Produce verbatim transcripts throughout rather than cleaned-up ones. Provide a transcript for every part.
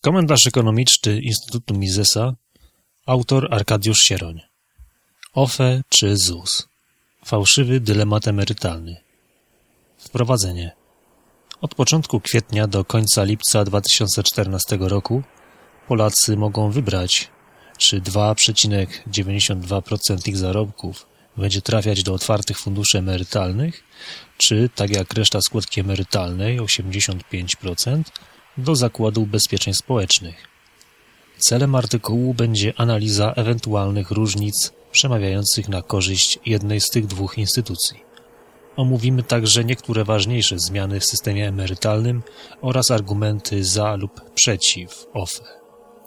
Komentarz ekonomiczny Instytutu Misesa. Autor Arkadiusz Sieroń. O F E czy Z U S? Fałszywy dylemat emerytalny. Wprowadzenie. Od początku kwietnia do końca lipca dwa tysiące czternastego roku Polacy mogą wybrać, czy dwa przecinek dziewięćdziesiąt dwa procent ich zarobków będzie trafiać do otwartych funduszy emerytalnych, czy, tak jak reszta składki emerytalnej, osiemdziesiąt pięć procent, do Zakładu Ubezpieczeń Społecznych. Celem artykułu będzie analiza ewentualnych różnic przemawiających na korzyść jednej z tych dwóch instytucji. Omówimy także niektóre ważniejsze zmiany w systemie emerytalnym oraz argumenty za lub przeciw O F E.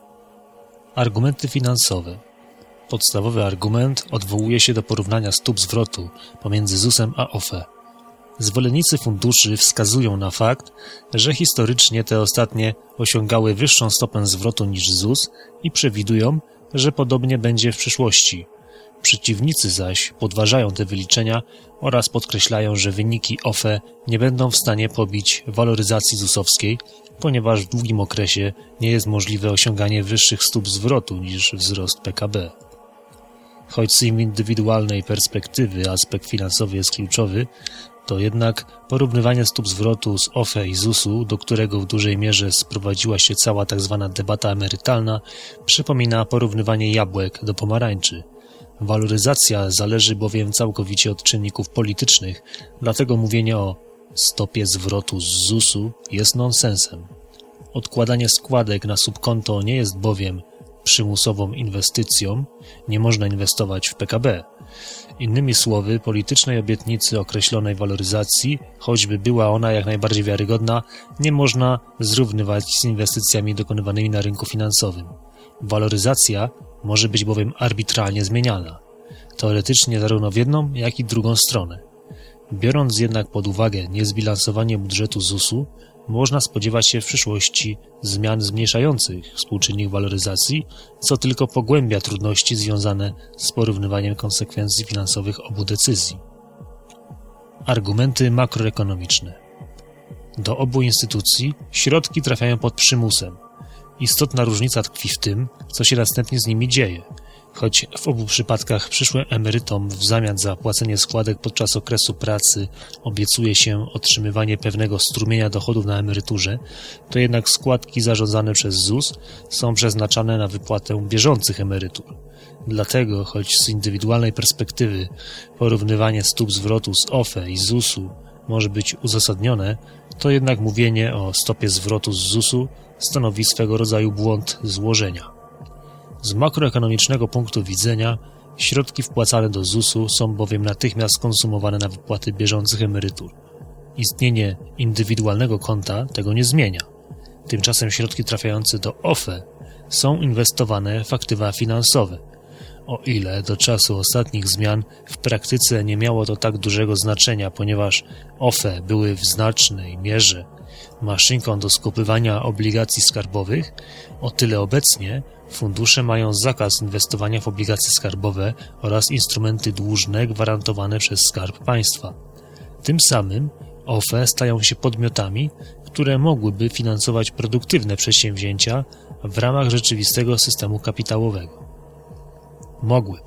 Argumenty finansowe. Podstawowy argument odwołuje się do porównania stóp zwrotu pomiędzy Z U S-em a O F E. Zwolennicy funduszy wskazują na fakt, że historycznie te ostatnie osiągały wyższą stopę zwrotu niż Z U S i przewidują, że podobnie będzie w przyszłości. Przeciwnicy zaś podważają te wyliczenia oraz podkreślają, że wyniki O F E nie będą w stanie pobić waloryzacji Z U S-owskiej, ponieważ w długim okresie nie jest możliwe osiąganie wyższych stóp zwrotu niż wzrost P K B. Choć z indywidualnej perspektywy aspekt finansowy jest kluczowy, to jednak porównywanie stóp zwrotu z O F E i Z U S-u, do którego w dużej mierze sprowadziła się cała tzw. debata emerytalna, przypomina porównywanie jabłek do pomarańczy. Waloryzacja zależy bowiem całkowicie od czynników politycznych, dlatego mówienie o stopie zwrotu z Z U S-u jest nonsensem. Odkładanie składek na subkonto nie jest bowiem przymusową inwestycją, nie można inwestować w P K B. Innymi słowy, politycznej obietnicy określonej waloryzacji, choćby była ona jak najbardziej wiarygodna, nie można zrównywać z inwestycjami dokonywanymi na rynku finansowym. Waloryzacja może być bowiem arbitralnie zmieniana, teoretycznie zarówno w jedną, jak i drugą stronę. Biorąc jednak pod uwagę niezbilansowanie budżetu Z U S-u, można spodziewać się w przyszłości zmian zmniejszających współczynnik waloryzacji, co tylko pogłębia trudności związane z porównywaniem konsekwencji finansowych obu decyzji. Argumenty makroekonomiczne. Do obu instytucji środki trafiają pod przymusem. Istotna różnica tkwi w tym, co się następnie z nimi dzieje. Choć w obu przypadkach przyszłym emerytom w zamian za płacenie składek podczas okresu pracy obiecuje się otrzymywanie pewnego strumienia dochodów na emeryturze, to jednak składki zarządzane przez Z U S są przeznaczane na wypłatę bieżących emerytur. Dlatego, choć z indywidualnej perspektywy porównywanie stóp zwrotu z O F E i Z U S-u może być uzasadnione, to jednak mówienie o stopie zwrotu z Z U S-u stanowi swego rodzaju błąd złożenia. Z makroekonomicznego punktu widzenia środki wpłacane do Z U S-u są bowiem natychmiast konsumowane na wypłaty bieżących emerytur. Istnienie indywidualnego konta tego nie zmienia. Tymczasem środki trafiające do O F E są inwestowane w aktywa finansowe. O ile do czasu ostatnich zmian w praktyce nie miało to tak dużego znaczenia, ponieważ O F E były w znacznej mierze maszynką do skupywania obligacji skarbowych, o tyle obecnie fundusze mają zakaz inwestowania w obligacje skarbowe oraz instrumenty dłużne gwarantowane przez Skarb Państwa. Tym samym O F E stają się podmiotami, które mogłyby finansować produktywne przedsięwzięcia w ramach rzeczywistego systemu kapitałowego. Mogłyby.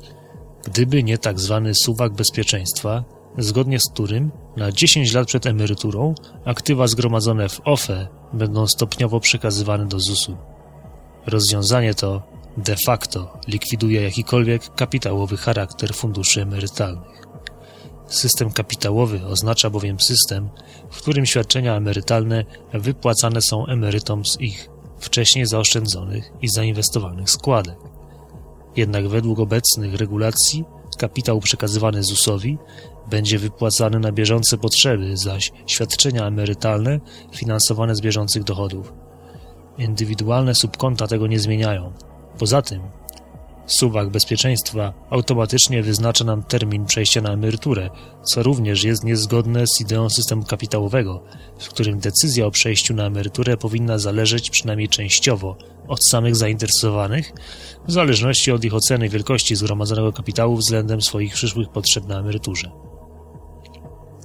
Gdyby nie tak zwany suwak bezpieczeństwa, zgodnie z którym na dziesięć lat przed emeryturą aktywa zgromadzone w O F E będą stopniowo przekazywane do Z U S-u. Rozwiązanie to de facto likwiduje jakikolwiek kapitałowy charakter funduszy emerytalnych. System kapitałowy oznacza bowiem system, w którym świadczenia emerytalne wypłacane są emerytom z ich wcześniej zaoszczędzonych i zainwestowanych składek. Jednak według obecnych regulacji kapitał przekazywany Z U S-owi będzie wypłacany na bieżące potrzeby, zaś świadczenia emerytalne finansowane z bieżących dochodów. Indywidualne subkonta tego nie zmieniają. Poza tym suwak bezpieczeństwa automatycznie wyznacza nam termin przejścia na emeryturę, co również jest niezgodne z ideą systemu kapitałowego, w którym decyzja o przejściu na emeryturę powinna zależeć przynajmniej częściowo od samych zainteresowanych, w zależności od ich oceny wielkości zgromadzonego kapitału względem swoich przyszłych potrzeb na emeryturze.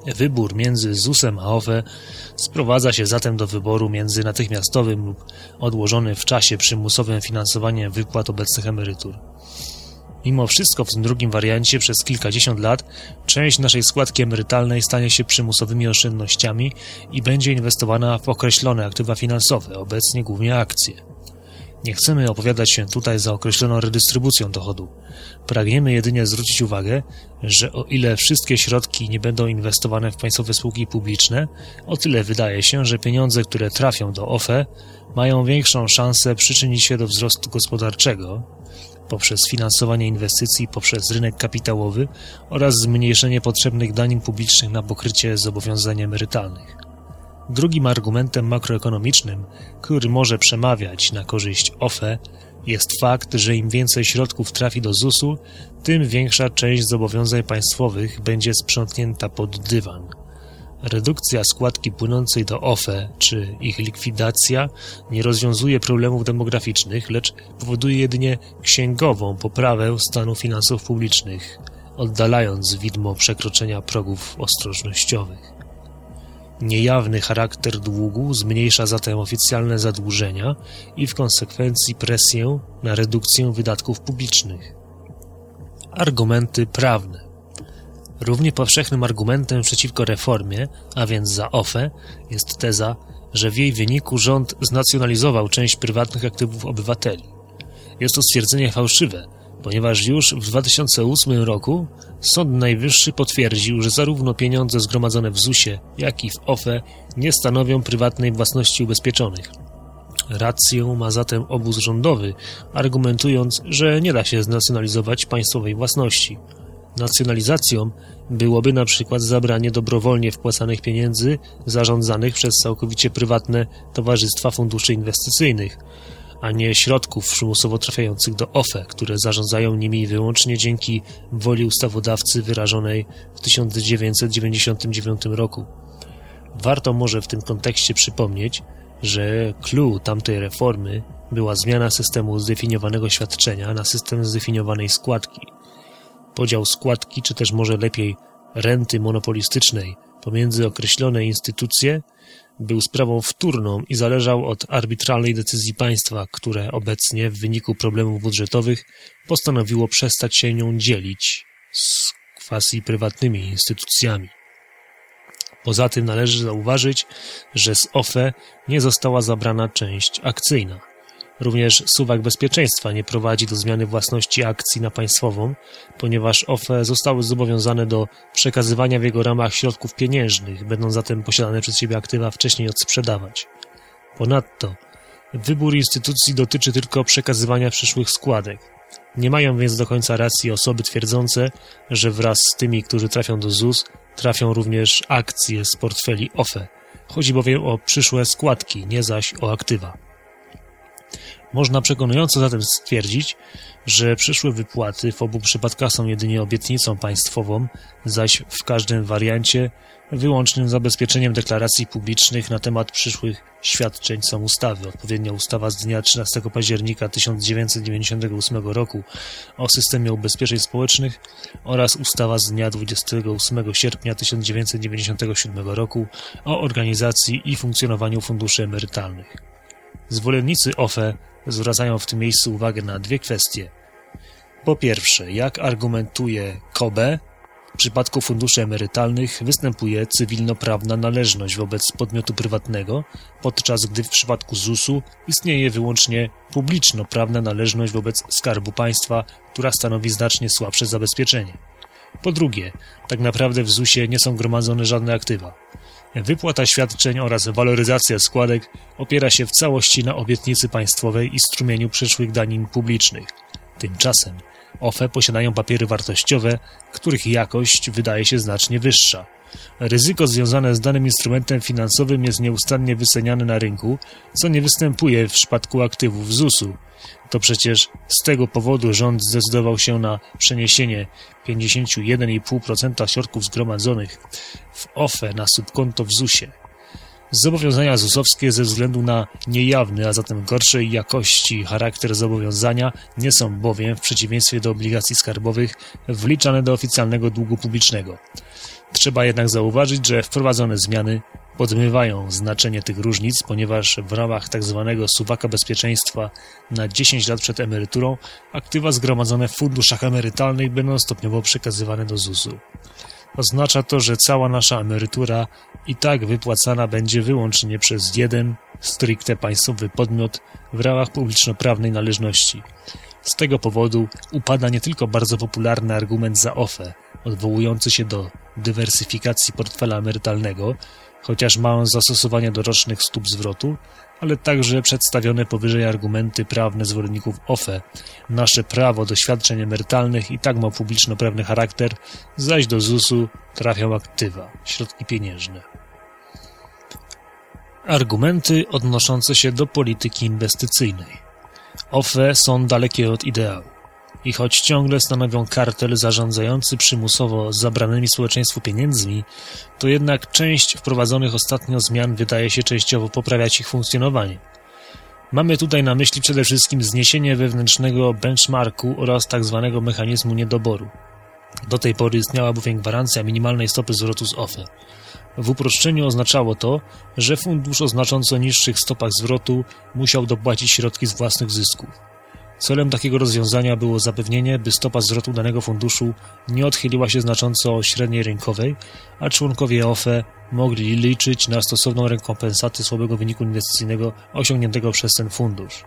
Wybór między zusem a O F E sprowadza się zatem do wyboru między natychmiastowym lub odłożonym w czasie przymusowym finansowaniem wypłat obecnych emerytur. Mimo wszystko w tym drugim wariancie przez kilkadziesiąt lat część naszej składki emerytalnej stanie się przymusowymi oszczędnościami i będzie inwestowana w określone aktywa finansowe, obecnie głównie akcje. Nie chcemy opowiadać się tutaj za określoną redystrybucją dochodu. Pragniemy jedynie zwrócić uwagę, że o ile wszystkie środki nie będą inwestowane w państwowe spółki publiczne, o tyle wydaje się, że pieniądze, które trafią do O F E, mają większą szansę przyczynić się do wzrostu gospodarczego poprzez finansowanie inwestycji poprzez rynek kapitałowy oraz zmniejszenie potrzebnych danin publicznych na pokrycie zobowiązań emerytalnych. Drugim argumentem makroekonomicznym, który może przemawiać na korzyść O F E, jest fakt, że im więcej środków trafi do zusu, tym większa część zobowiązań państwowych będzie sprzątnięta pod dywan. Redukcja składki płynącej do O F E czy ich likwidacja nie rozwiązuje problemów demograficznych, lecz powoduje jedynie księgową poprawę stanu finansów publicznych, oddalając widmo przekroczenia progów ostrożnościowych. Niejawny charakter długu zmniejsza zatem oficjalne zadłużenia i w konsekwencji presję na redukcję wydatków publicznych. Argumenty prawne. Równie powszechnym argumentem przeciwko reformie, a więc za O F E, jest teza, że w jej wyniku rząd znacjonalizował część prywatnych aktywów obywateli. Jest to stwierdzenie fałszywe, ponieważ już w dwa tysiące ósmym roku Sąd Najwyższy potwierdził, że zarówno pieniądze zgromadzone w zusie, jak i w O F E nie stanowią prywatnej własności ubezpieczonych. Rację ma zatem obóz rządowy, argumentując, że nie da się znacjonalizować państwowej własności. Nacjonalizacją byłoby na przykład zabranie dobrowolnie wpłacanych pieniędzy zarządzanych przez całkowicie prywatne towarzystwa funduszy inwestycyjnych, a nie środków przymusowo trafiających do O F E, które zarządzają nimi wyłącznie dzięki woli ustawodawcy wyrażonej w tysiąc dziewięćset dziewięćdziesiątym dziewiątym roku. Warto może w tym kontekście przypomnieć, że clou tamtej reformy była zmiana systemu zdefiniowanego świadczenia na system zdefiniowanej składki. Podział składki, czy też może lepiej renty monopolistycznej pomiędzy określone instytucje był sprawą wtórną i zależał od arbitralnej decyzji państwa, które obecnie w wyniku problemów budżetowych postanowiło przestać się nią dzielić z quasi prywatnymi instytucjami. Poza tym należy zauważyć, że z O F E nie została zabrana część akcyjna. Również suwak bezpieczeństwa nie prowadzi do zmiany własności akcji na państwową, ponieważ O F E zostały zobowiązane do przekazywania w jego ramach środków pieniężnych, będą zatem posiadane przez siebie aktywa wcześniej odsprzedawać. Ponadto wybór instytucji dotyczy tylko przekazywania przyszłych składek. Nie mają więc do końca racji osoby twierdzące, że wraz z tymi, którzy trafią do ZUS, trafią również akcje z portfeli O F E. Chodzi bowiem o przyszłe składki, nie zaś o aktywa. Można przekonująco zatem stwierdzić, że przyszłe wypłaty w obu przypadkach są jedynie obietnicą państwową, zaś w każdym wariancie wyłącznym zabezpieczeniem deklaracji publicznych na temat przyszłych świadczeń są ustawy. Odpowiednio ustawa z dnia trzynastego października tysiąc dziewięćset dziewięćdziesiątego ósmego roku o systemie ubezpieczeń społecznych oraz ustawa z dnia dwudziestego ósmego sierpnia tysiąc dziewięćset dziewięćdziesiątego siódmego roku o organizacji i funkcjonowaniu funduszy emerytalnych. Zwolennicy O F E zwracają w tym miejscu uwagę na dwie kwestie. Po pierwsze, jak argumentuje K O B E, w przypadku funduszy emerytalnych występuje cywilnoprawna należność wobec podmiotu prywatnego, podczas gdy w przypadku zusu istnieje wyłącznie publiczno-prawna należność wobec Skarbu Państwa, która stanowi znacznie słabsze zabezpieczenie. Po drugie, tak naprawdę w zusie nie są gromadzone żadne aktywa. Wypłata świadczeń oraz waloryzacja składek opiera się w całości na obietnicy państwowej i strumieniu przyszłych danin publicznych. Tymczasem O F E posiadają papiery wartościowe, których jakość wydaje się znacznie wyższa. Ryzyko związane z danym instrumentem finansowym jest nieustannie wyceniane na rynku, co nie występuje w przypadku aktywów zusu. To przecież z tego powodu rząd zdecydował się na przeniesienie pięćdziesiąt jeden i pół procent środków zgromadzonych w O F E na subkonto w zusie. Zobowiązania zusowskie ze względu na niejawny, a zatem gorszej jakości charakter zobowiązania nie są bowiem, w przeciwieństwie do obligacji skarbowych, wliczane do oficjalnego długu publicznego. Trzeba jednak zauważyć, że wprowadzone zmiany podmywają znaczenie tych różnic, ponieważ w ramach tzw. suwaka bezpieczeństwa na dziesięć lat przed emeryturą aktywa zgromadzone w funduszach emerytalnych będą stopniowo przekazywane do zusu. Oznacza to, że cała nasza emerytura i tak wypłacana będzie wyłącznie przez jeden stricte państwowy podmiot w ramach publiczno-prawnej należności. Z tego powodu upada nie tylko bardzo popularny argument za O F E, odwołujący się do dywersyfikacji portfela emerytalnego, chociaż ma on zastosowanie do rocznych stóp zwrotu, ale także przedstawione powyżej argumenty prawne zwolenników O F E. Nasze prawo do świadczeń emerytalnych i tak ma publiczno-prawny charakter, zaś do zusu trafią aktywa, środki pieniężne. Argumenty odnoszące się do polityki inwestycyjnej. O F E są dalekie od ideału i choć ciągle stanowią kartel zarządzający przymusowo zabranymi społeczeństwu pieniędzmi, to jednak część wprowadzonych ostatnio zmian wydaje się częściowo poprawiać ich funkcjonowanie. Mamy tutaj na myśli przede wszystkim zniesienie wewnętrznego benchmarku oraz tzw. mechanizmu niedoboru. Do tej pory istniała bowiem gwarancja minimalnej stopy zwrotu z O F E. W uproszczeniu oznaczało to, że fundusz o znacząco niższych stopach zwrotu musiał dopłacić środki z własnych zysków. Celem takiego rozwiązania było zapewnienie, by stopa zwrotu danego funduszu nie odchyliła się znacząco od średniej rynkowej, a członkowie O F E mogli liczyć na stosowną rekompensatę słabego wyniku inwestycyjnego osiągniętego przez ten fundusz.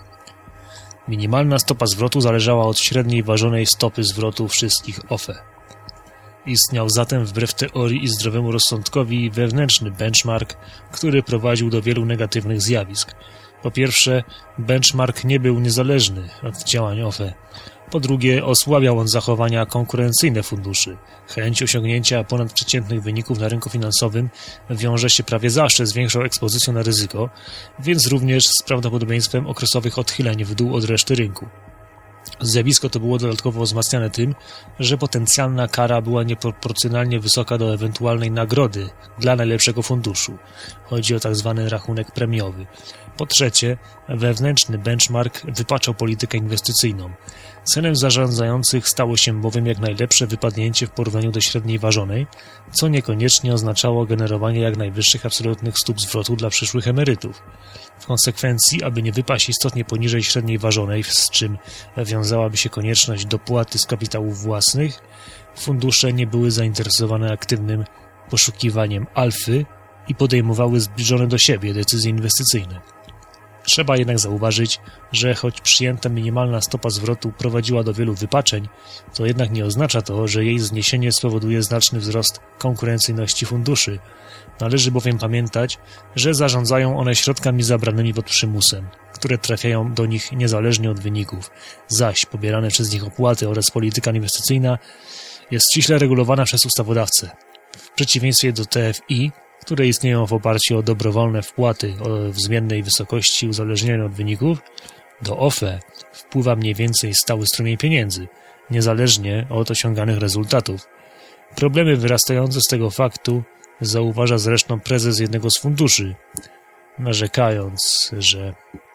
Minimalna stopa zwrotu zależała od średniej ważonej stopy zwrotu wszystkich O F E. Istniał zatem wbrew teorii i zdrowemu rozsądkowi wewnętrzny benchmark, który prowadził do wielu negatywnych zjawisk. Po pierwsze, benchmark nie był niezależny od działań O F E. Po drugie, osłabiał on zachowania konkurencyjne funduszy. Chęć osiągnięcia ponadprzeciętnych wyników na rynku finansowym wiąże się prawie zawsze z większą ekspozycją na ryzyko, więc również z prawdopodobieństwem okresowych odchyleń w dół od reszty rynku. Zjawisko to było dodatkowo wzmacniane tym, że potencjalna kara była nieproporcjonalnie wysoka do ewentualnej nagrody dla najlepszego funduszu. Chodzi o tzw. rachunek premiowy. Po trzecie, wewnętrzny benchmark wypaczał politykę inwestycyjną. Celem zarządzających stało się bowiem jak najlepsze wypadnięcie w porównaniu do średniej ważonej, co niekoniecznie oznaczało generowanie jak najwyższych absolutnych stóp zwrotu dla przyszłych emerytów. W konsekwencji, aby nie wypaść istotnie poniżej średniej ważonej, z czym wiązałaby się konieczność dopłaty z kapitałów własnych, fundusze nie były zainteresowane aktywnym poszukiwaniem alfy i podejmowały zbliżone do siebie decyzje inwestycyjne. Trzeba jednak zauważyć, że choć przyjęta minimalna stopa zwrotu prowadziła do wielu wypaczeń, to jednak nie oznacza to, że jej zniesienie spowoduje znaczny wzrost konkurencyjności funduszy. Należy bowiem pamiętać, że zarządzają one środkami zabranymi pod przymusem, które trafiają do nich niezależnie od wyników, zaś pobierane przez nich opłaty oraz polityka inwestycyjna jest ściśle regulowana przez ustawodawcę. W przeciwieństwie do T F I, które istnieją w oparciu o dobrowolne wpłaty o wzmiennej wysokości uzależnione od wyników, do O F E wpływa mniej więcej stały strumień pieniędzy, niezależnie od osiąganych rezultatów. Problemy wyrastające z tego faktu zauważa zresztą prezes jednego z funduszy, narzekając, że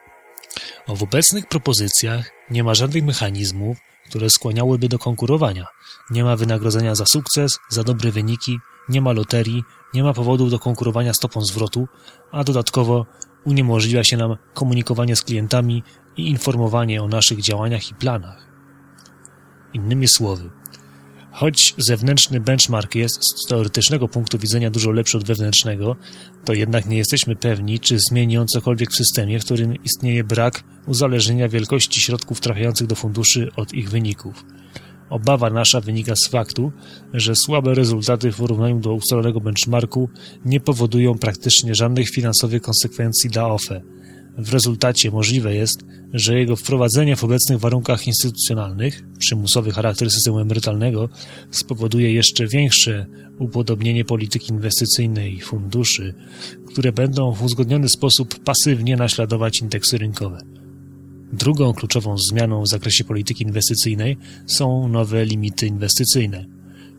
w obecnych propozycjach nie ma żadnych mechanizmów, które skłaniałyby do konkurowania. Nie ma wynagrodzenia za sukces, za dobre wyniki, nie ma loterii, nie ma powodów do konkurowania stopą zwrotu, a dodatkowo uniemożliwia się nam komunikowanie z klientami i informowanie o naszych działaniach i planach. Innymi słowy, choć zewnętrzny benchmark jest z teoretycznego punktu widzenia dużo lepszy od wewnętrznego, to jednak nie jesteśmy pewni, czy zmieni on cokolwiek w systemie, w którym istnieje brak uzależnienia wielkości środków trafiających do funduszy od ich wyników. Obawa nasza wynika z faktu, że słabe rezultaty w porównaniu do ustalonego benchmarku nie powodują praktycznie żadnych finansowych konsekwencji dla O F E. W rezultacie możliwe jest, że jego wprowadzenie w obecnych warunkach instytucjonalnych, przymusowy charakter systemu emerytalnego, spowoduje jeszcze większe upodobnienie polityki inwestycyjnej funduszy, które będą w uzgodniony sposób pasywnie naśladować indeksy rynkowe. Drugą kluczową zmianą w zakresie polityki inwestycyjnej są nowe limity inwestycyjne.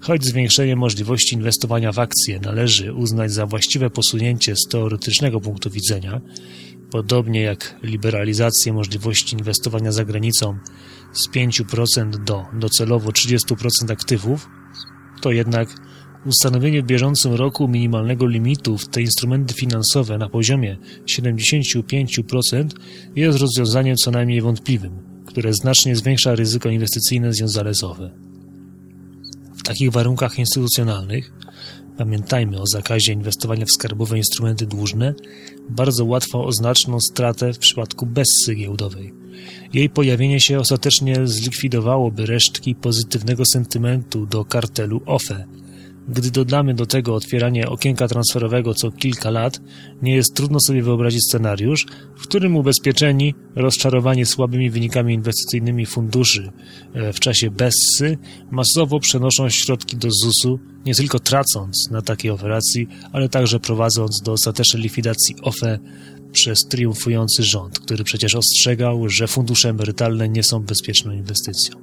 Choć zwiększenie możliwości inwestowania w akcje należy uznać za właściwe posunięcie z teoretycznego punktu widzenia, podobnie jak liberalizację możliwości inwestowania za granicą z pięć procent do docelowo trzydzieści procent aktywów, to jednak ustanowienie w bieżącym roku minimalnego limitu w te instrumenty finansowe na poziomie siedemdziesiąt pięć procent jest rozwiązaniem co najmniej wątpliwym, które znacznie zwiększa ryzyko inwestycyjne związane z O F E. W takich warunkach instytucjonalnych, pamiętajmy o zakazie inwestowania w skarbowe instrumenty dłużne, bardzo łatwo o znaczną stratę w przypadku bessy giełdowej. Jej pojawienie się ostatecznie zlikwidowałoby resztki pozytywnego sentymentu do kartelu O F E. Gdy dodamy do tego otwieranie okienka transferowego co kilka lat, nie jest trudno sobie wyobrazić scenariusz, w którym ubezpieczeni, rozczarowani słabymi wynikami inwestycyjnymi funduszy w czasie bessy, masowo przenoszą środki do zusu, nie tylko tracąc na takiej operacji, ale także prowadząc do ostatecznej likwidacji O F E przez triumfujący rząd, który przecież ostrzegał, że fundusze emerytalne nie są bezpieczną inwestycją.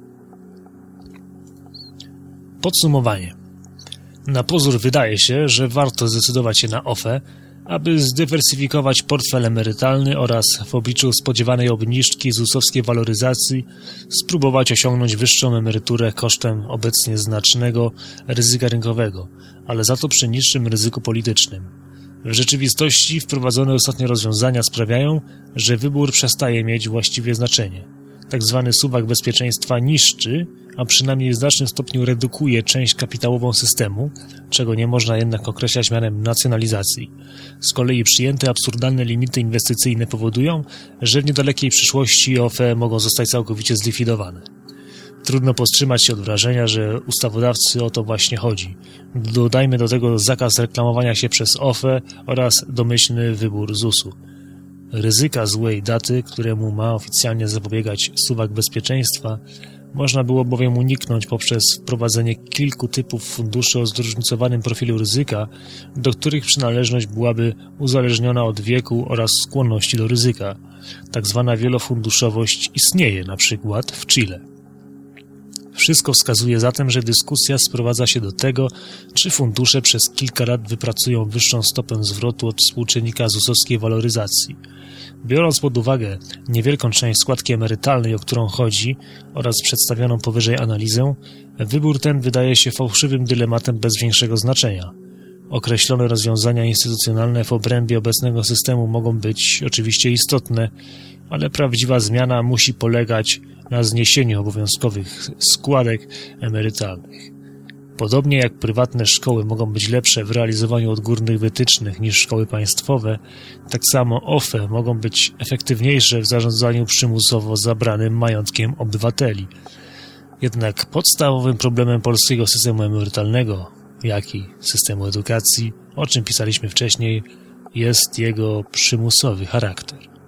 Podsumowanie. Na pozór wydaje się, że warto zdecydować się na O F E, aby zdywersyfikować portfel emerytalny oraz w obliczu spodziewanej obniżki zusowskiej waloryzacji spróbować osiągnąć wyższą emeryturę kosztem obecnie znacznego ryzyka rynkowego, ale za to przy niższym ryzyku politycznym. W rzeczywistości wprowadzone ostatnio rozwiązania sprawiają, że wybór przestaje mieć właściwie znaczenie. Tak zwany suwak bezpieczeństwa niszczy, a przynajmniej w znacznym stopniu redukuje część kapitałową systemu, czego nie można jednak określać mianem nacjonalizacji. Z kolei przyjęte absurdalne limity inwestycyjne powodują, że w niedalekiej przyszłości O F E mogą zostać całkowicie zlikwidowane. Trudno powstrzymać się od wrażenia, że ustawodawcy o to właśnie chodzi. Dodajmy do tego zakaz reklamowania się przez O F E oraz domyślny wybór zusu. Ryzyka złej daty, któremu ma oficjalnie zapobiegać suwak bezpieczeństwa, można było bowiem uniknąć poprzez wprowadzenie kilku typów funduszy o zróżnicowanym profilu ryzyka, do których przynależność byłaby uzależniona od wieku oraz skłonności do ryzyka. Tak zwana wielofunduszowość istnieje na przykład w Chile. Wszystko wskazuje zatem, że dyskusja sprowadza się do tego, czy fundusze przez kilka lat wypracują wyższą stopę zwrotu od współczynnika zusowskiej waloryzacji. Biorąc pod uwagę niewielką część składki emerytalnej, o którą chodzi, oraz przedstawioną powyżej analizę, wybór ten wydaje się fałszywym dylematem bez większego znaczenia. Określone rozwiązania instytucjonalne w obrębie obecnego systemu mogą być oczywiście istotne, ale prawdziwa zmiana musi polegać na zniesieniu obowiązkowych składek emerytalnych. Podobnie jak prywatne szkoły mogą być lepsze w realizowaniu odgórnych wytycznych niż szkoły państwowe, tak samo O F E mogą być efektywniejsze w zarządzaniu przymusowo zabranym majątkiem obywateli. Jednak podstawowym problemem polskiego systemu emerytalnego, jak i systemu edukacji, o czym pisaliśmy wcześniej, jest jego przymusowy charakter.